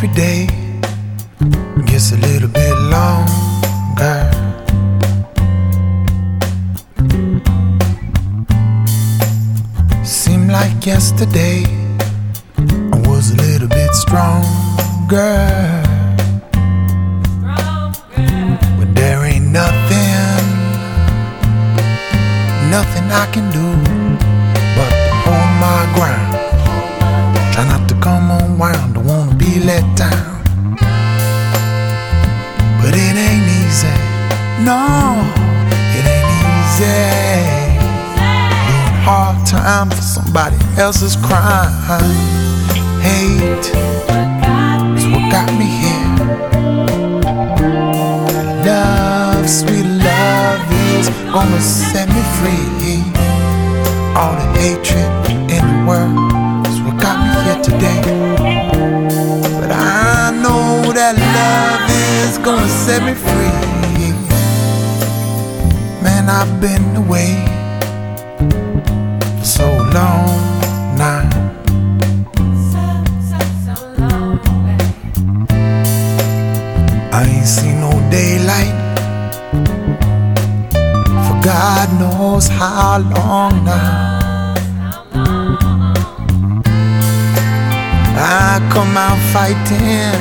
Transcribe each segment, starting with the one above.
every day gets a little bit longer. Seemed like yesterday I was a little bit stronger. But there ain't nothing I can do but hold my ground. Try not to come unwound, don't wanna be let down. But it ain't easy, no, it ain't easy. Doing hard time for somebody else's crime. Hate is what got me here. Love, sweet love is gonna set me free. All the hatred in the world is what got me here today. But I know that love is gonna set me free. Man, I've been away for so long now. I ain't seen no daylight for God knows how long now. I come out fighting.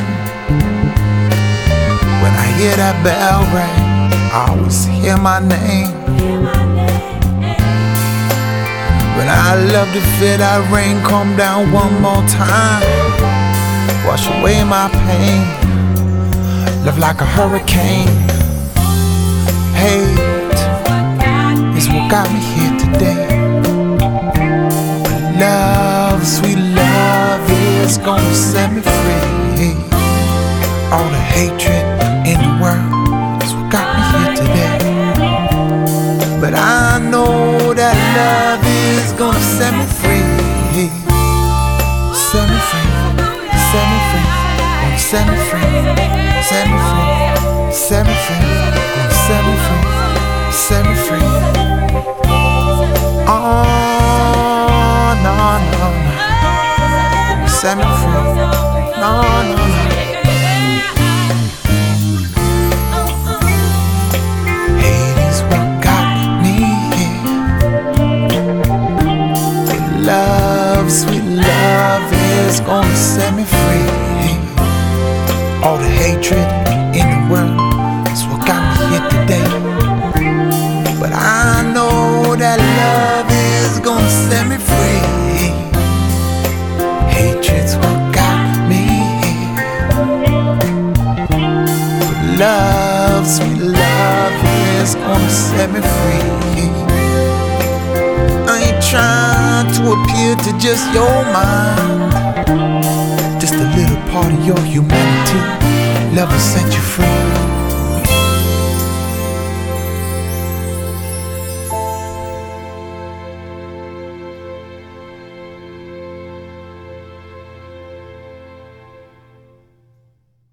When I hear that bell ring, I always hear my name. But I love to feel that rain come down one more time, wash away my pain. Love like a hurricane. Hate is what got me here today. But love, sweet love is gonna set me free. All the hatred in the world is what got me here today. But I know that love is gonna set me free. Set me free, set me free, gonna set me free. Set me free, set me free, gonna set me free, set me free. Oh, no, no, no. Set me free, no, no, no. Hate is what got me here. Love, sweet love is gonna set me free. All the hatred in the world is what got me here today. But I know that love is gonna set me free. Hatred's what got me here. But love, sweet love is gonna set me free. I ain't trying to appeal to just your mind, just a little part of your humanity. Love will set you free.